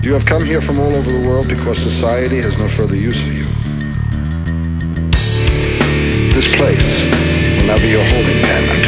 You have come here from all over the world because society has no further use for you. This place will now be your holding pen.